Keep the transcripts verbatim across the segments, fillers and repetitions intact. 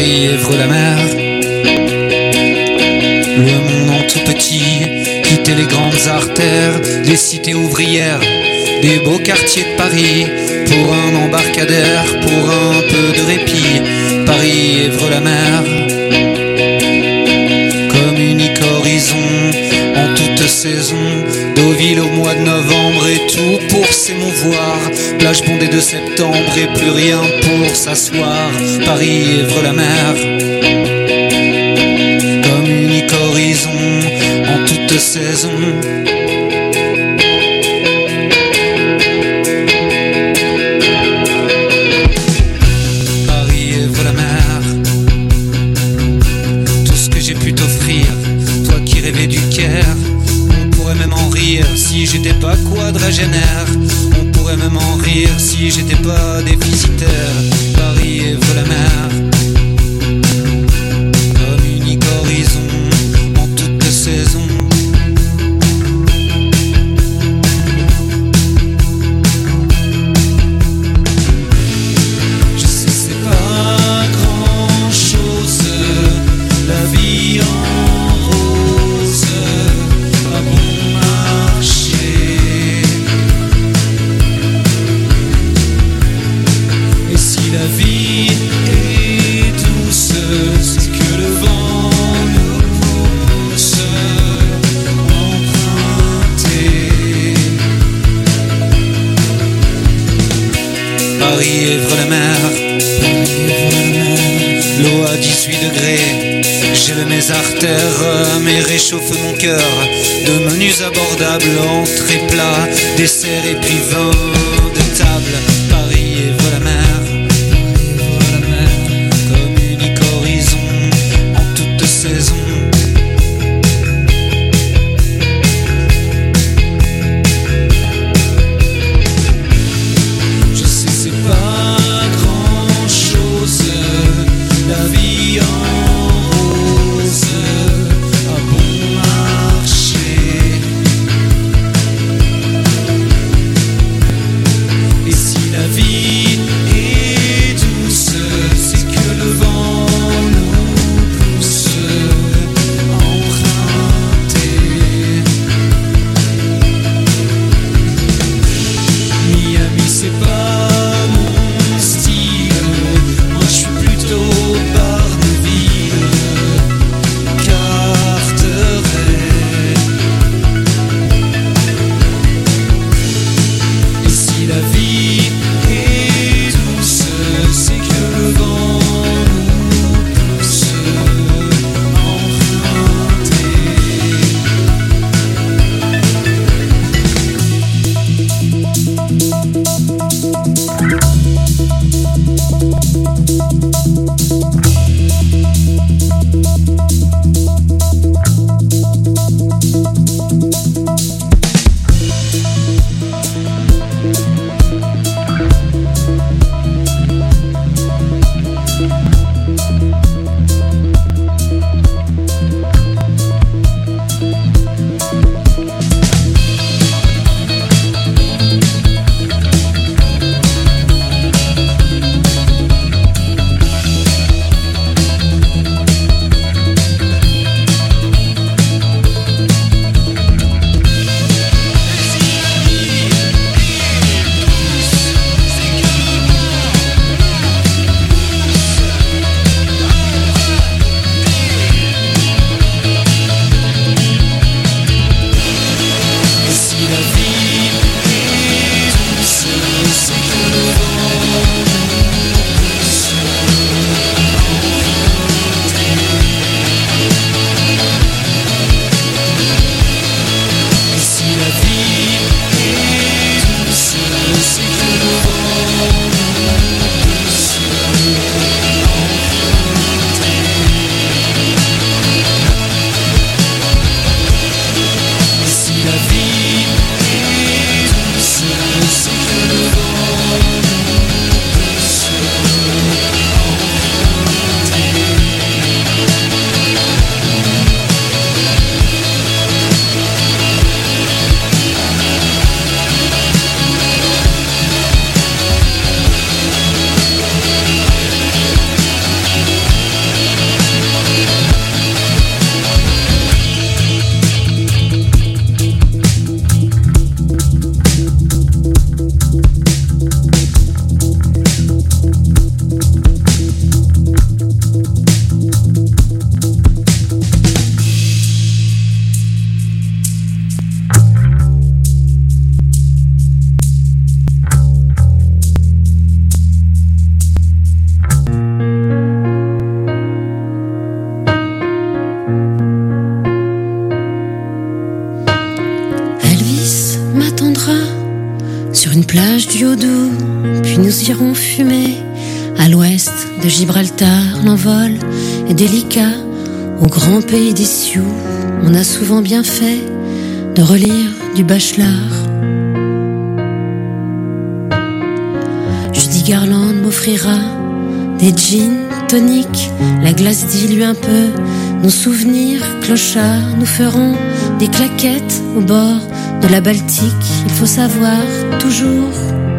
Paris, Évreux, la mer. Le monde en tout petit, quitter les grandes artères, les cités ouvrières, des beaux quartiers de Paris, pour un embarcadère, pour un peu de répit. Paris, Évreux, la mer. Comme unique horizon, en toute saison, Deauville au mois de novembre et tout pour s'émouvoir. Plage bondée de septembre et plus rien pour s'asseoir. Paris, Évreux, la mer. Comme unique horizon, en toute saison. Paris, Évreux, la mer. Tout ce que j'ai pu t'offrir, toi qui rêvais du Caire. On pourrait même en rire si j'étais pas quadragénaire. On pourrait même en rire si j'étais pas déficitaire. Paris, Évreux, la mer. Comme unique horizon, en toute saison. Je sais c'est pas grand chose, la vie en rose, à bon marché. Et si la vie est douce, c'est que le vent nous pousse emprunter. Paris, Évreux, la mer. L'eau à dix-huit degrés, gèle mes artères, mais réchauffe mon cœur. De menus abordables, entrée plat, dessert et puis vin de table. Paris, Évreux, la mer. Comme unique horizon, en toute saison. Je sais c'est pas grand chose, la vie en rose, à bon marché. Et si la sur une plage du Haut-Doubs, puis nous irons fumer. À l'ouest de Gibraltar, l'envol est délicat. Au grand pays des Sioux, on a souvent bien fait de relire du Bachelard. Judy Garland m'offrira des gin toniques, la glace dilue un peu nos souvenirs clochards. Nous ferons des claquettes au bord de la Baltique. Il faut savoir toujours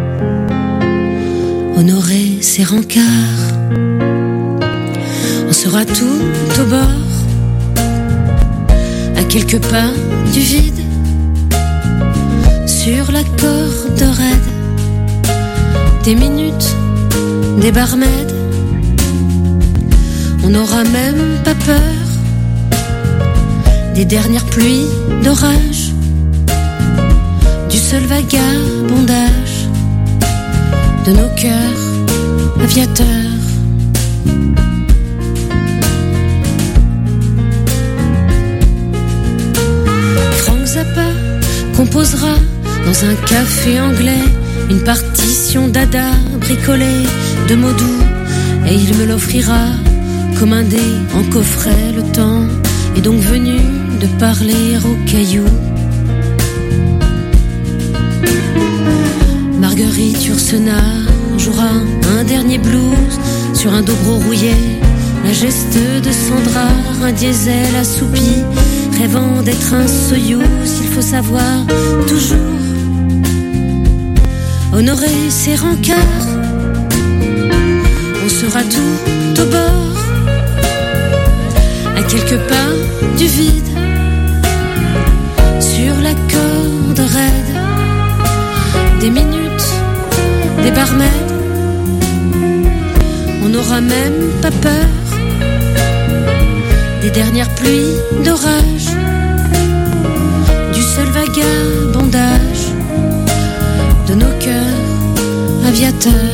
honorer ses rencarts. On sera tout au bord, à quelques pas du vide, sur la corde raide, des minutes, des barmaids. On n'aura même pas peur des dernières pluies d'orage, du seul vagabondage de nos cœurs aviateurs. Frank Zappa composera dans un café anglais une partition d'Ada bricolée de mots doux, et il me l'offrira comme un dé en coffret. Le temps est donc venu de parler aux cailloux. Marguerite Yourcenar jouera un dernier blues sur un dobro rouillé, la geste de Sandra, un diesel assoupi, rêvant d'être un Soyouz. Il faut savoir toujours honorer ses rencarts. On sera tout au bord, à quelques pas du vide, sur la corde raide, des minutes, des barmaids. On n'aura même pas peur des dernières pluies d'orage, du seul vagabondage de nos cœurs aviateurs.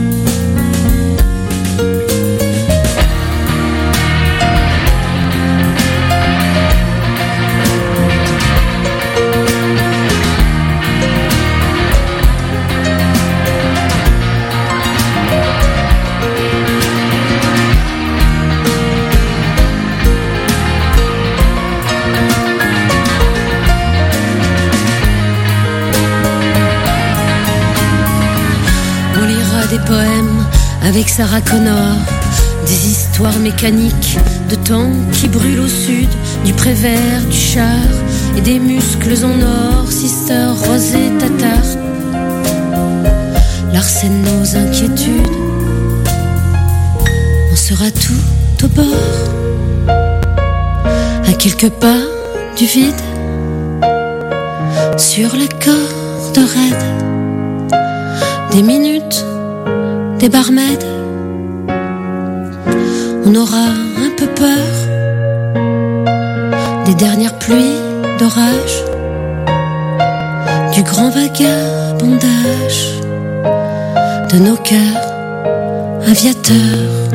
Des poèmes avec Sarah Connor, des histoires mécaniques de temps qui brûlent au sud du Prévert, du Char, et des muscles en or, Sister Rosée Tatar. L'arsène nos inquiétudes, on sera tout au bord, à quelques pas du vide, sur la corde raide, des minutes, des barmaids. On aura un peu peur des dernières pluies d'orage, du grand vagabondage de nos cœurs aviateurs.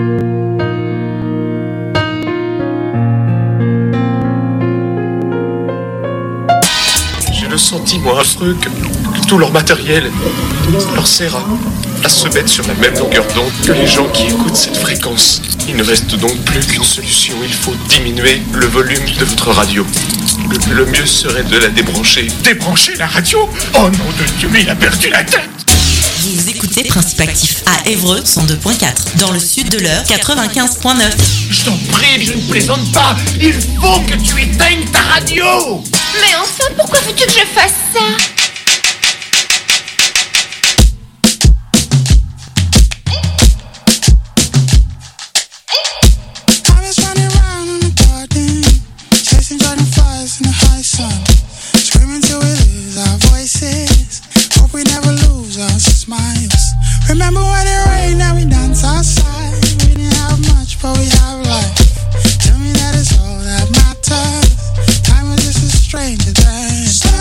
J'ai le sentiment affreux que, que tout leur matériel leur sert à à se mettre sur la même longueur d'onde que les gens qui écoutent cette fréquence. Il ne reste donc plus qu'une solution, il faut diminuer le volume de votre radio. Le, le mieux serait de la débrancher. Débrancher la radio ? Oh nom de Dieu, il a perdu la tête. Vous écoutez Principe Actif à Évreux cent deux virgule quatre, dans le sud de l'Eure quatre-vingt-quinze virgule neuf. Je t'en prie, je ne plaisante pas, il faut que tu éteignes ta radio. Mais enfin, pourquoi veux-tu que je fasse ça ? Remember when it rained and we danced outside? We didn't have much, but we have life. Tell me that it's all that matters. Time was just a stranger then.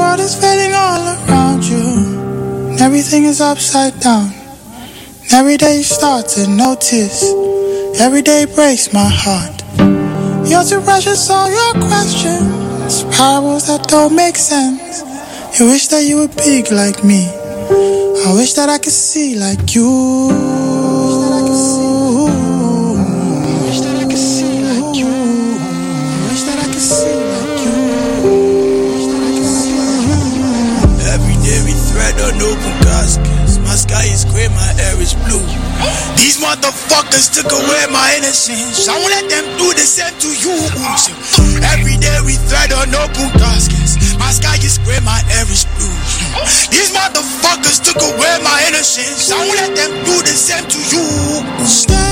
world is fading all around you. Everything is upside down. Every day you start to notice. Every day breaks my heart. You're too precious, all your questions, parables that don't make sense. You wish that you were big like me. I wish that I could see like you. I wish that I could see like you. I wish that I could see like you. Every day we thread unopened caskets. My sky is gray, my air is blue. These motherfuckers took away my innocence. I won't let them do the same to you. Every day we thread unopened caskets. My sky is gray, my air is blue. These motherfuckers took away my innocence. I won't let them do the same to you. Stay.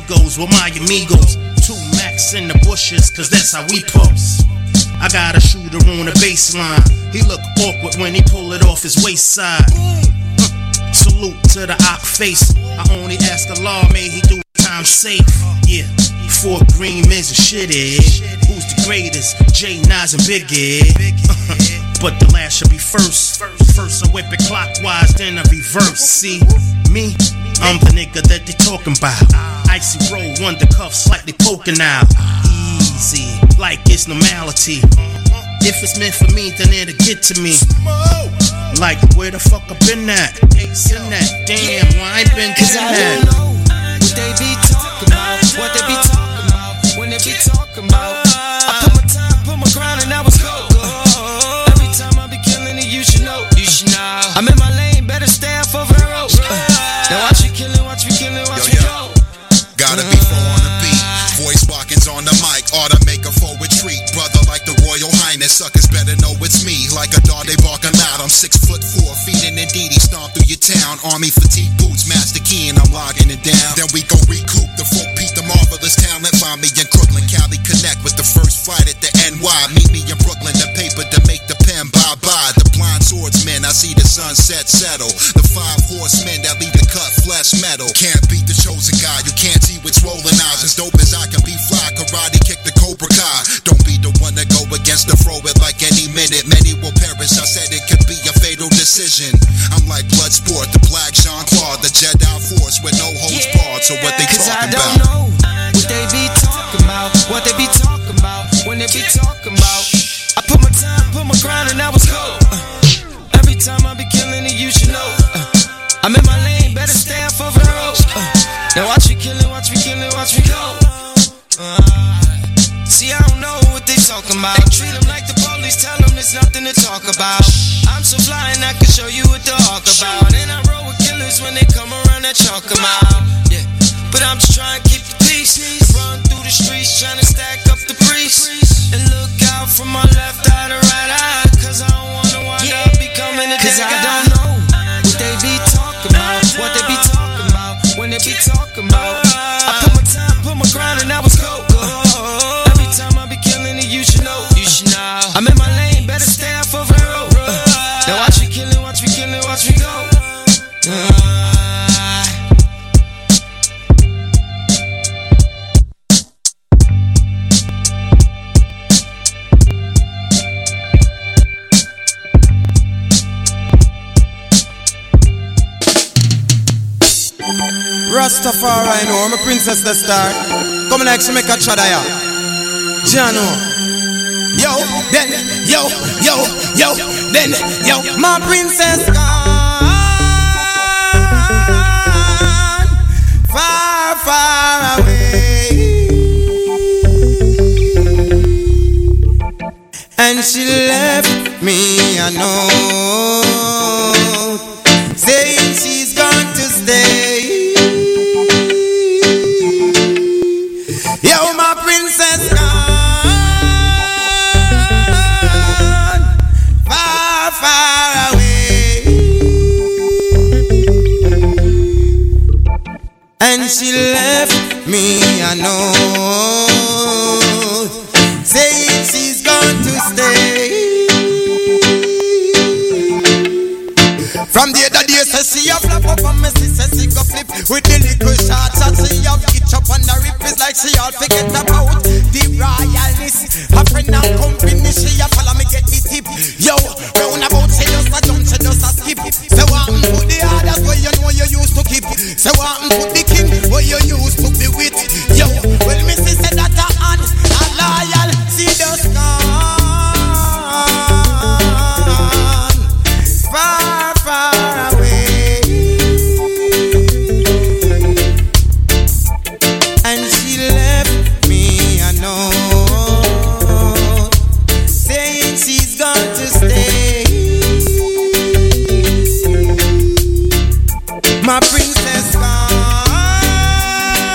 egos with my amigos. Two Max in the bushes, cause that's how we post. I got a shooter on the baseline. He look awkward when he pull it off his waist side. Uh, salute to the op face. I only ask Allah, may he do time safe. Yeah, Fort Greene is a shitty. Who's the greatest? J, Nas and Biggie. Uh, but the last should be first. First I whip it clockwise, then I reverse. See, me, I'm the nigga that they talking about. Icy roll, wonder cuff slightly poking out. Easy, like it's normality. If it's meant for me, then it'll get to me. Like, where the fuck I been at? Ace in that, damn, why I ain't been to that? What they be talking about, what they be talking about, when they be talking about. I put my time, put my grind, and I was cold. Uh, every time I be killing it, you should know, you should know. I'm in my lane, better stay off of the road. Uh, now watch me killing, watch me killing, watch me go. Gotta be four on the beat, voice walking's on the mic, ought to make a forward treat. Brother like the Royal Highness, suckers better know it's me. Like a dog they barking loud, I'm six foot four, feeding and Didi, stomp through your town. Army fatigue boots, master key, and I'm logging it down. Then we go recoup the folk Pete, the marvelous talent. Find me in Crooklyn, Cali, connect with the first flight at the N Y. Meet me in Brooklyn, the paper to make the pen bye-bye. The blind swordsman, I see the sunset settle. The five horsemen that leave the cut flesh metal. Can't beat the chosen guy, you can't see with swollen eyes. As dope as I can be fly, karate kick the Cobra Kai. Don't be the one to go against the throw it like any minute. Many will perish, I said it could be a fatal decision. I'm like Bloodsport, the black Jean-Claude, the Jedi Force with no holds barred. So what they Cause talking I don't about? know what they be talking about, what they be talking about, when they be talking about. I put my time, put my grind, and I was cold. Uh, every time I be killing it, you should know. Uh, I'm in my lane, better stay off of the road. Uh, now watch me killing, watch me killing, watch me go. Uh, see, I don't know what they talking about. They treat them like the police, tell them there's nothing to talk about. I'm so fly and I can show you what to talk about. And I roll with killers when they come around, I chalk them out. Yeah, but I'm just trying to keep the peace. Run through the streets, trying to stack up the priests. And look out from my left eye to right eye, cause I don't wanna wind up becoming a Cause I don't know what they be talking about, what they be talking about, when they be talking about. I put my time, put my grind, and I was cold. Every time I be killing it, you should know, you should know. I'm in my lane, better stay off of the road. Now watch me killing, watch me killing, watch me go. Uh, Rastafari, know I'm a princess the star. Come on, actually make a chadaya. Jano. Yo, then, yo, yo, yo, then, yo. My princess gone far, far away, and she left me a note saying she's going to stay. Yo, my princess gone far, far away, and she left me a note saying she's going to stay. From the other day, say she a flap up and me see say she go flip with the little shots that she have itch up on the rip. It's like she all forget about the royalness. A friend and company, she a follow me get the tip. Yo, round about she just a jump, she just a skip. Say what and put the others where you know you used to keep. Say what and put the king where you used to be with. Yo, well me see say that a hand a loyal, she just gone far, far away, and she left me a note saying she's going to stay. My princess gone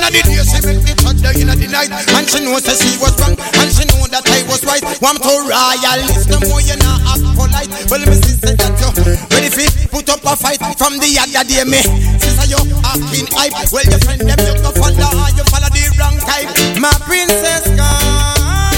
of the days she make the touch there in the night, and she knows that she was wrong, and she know that I was right. Want to royalist, no more you not act polite. Well, me sister that you ready fi put up a fight from the other day me. Sister you acting hype, well your friend them you go follow, you follow the wrong type. My princess gone.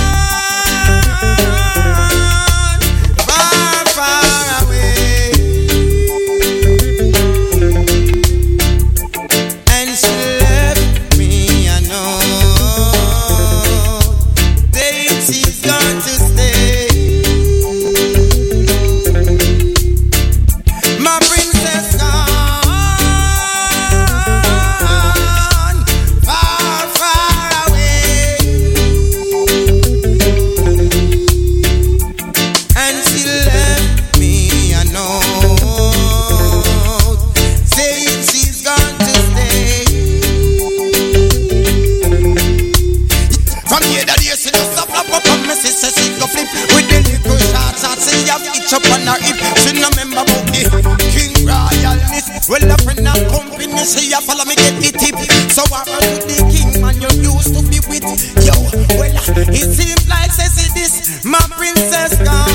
Up on her hip, she no remember about the King Royalness. Well, a friend and company, she a follow me get the tip. So I run to the king man you used to be with. Yo, well, it seems like say see this, my princess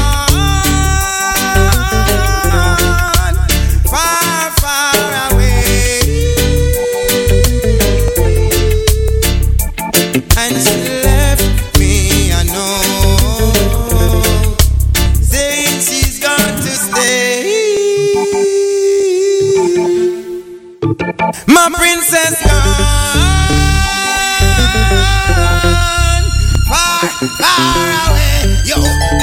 gone far, far away, and she left me, I know. My princess gone far, far away. Yo,